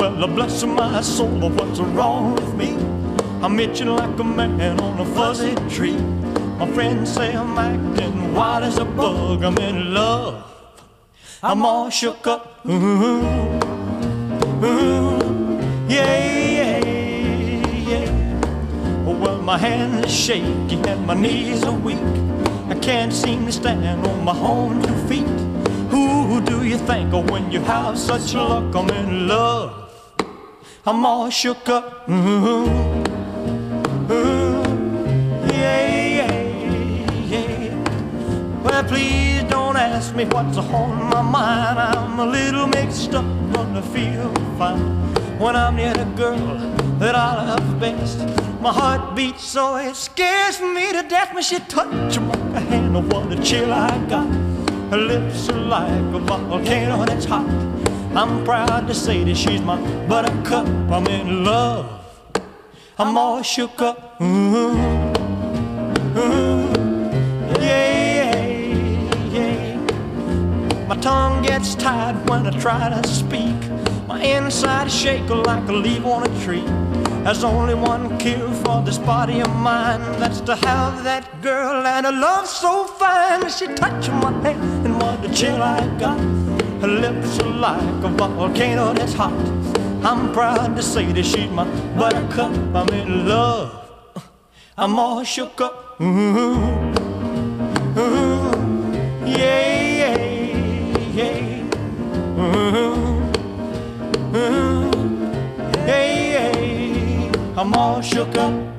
Well, bless my soul, what's wrong with me? I'm itching like a man on a fuzzy tree. My friends say I'm acting wild as a bug. I'm in love, I'm all shook up. Yeah, yeah, yeah. Well, my hands are shaky and my knees are weak. I can't seem to stand on my own 2 feet. Who do you think of when you have such luck? I'm in love, I'm all shook up. Well, please don't ask me what's on my mind. I'm a little mixed up, but I feel fine when I'm near the girl that I love best. My heart beats so it scares me to death when she touches my hand. Oh, what a chill I got. Her lips are like a volcano that's hot. I'm proud to say that she's my buttercup. I'm in love, I'm all shook up. My tongue gets tied when I try to speak. My inside shake like a leaf on a tree. There's only one cure for this body of mine. That's to have that girl and a love so fine. She touched my hand and what a chill I got. Her lips are like a volcano that's hot. I'm proud to say that she's my buttercup. I'm in love, I'm all shook up. I'm all shook up.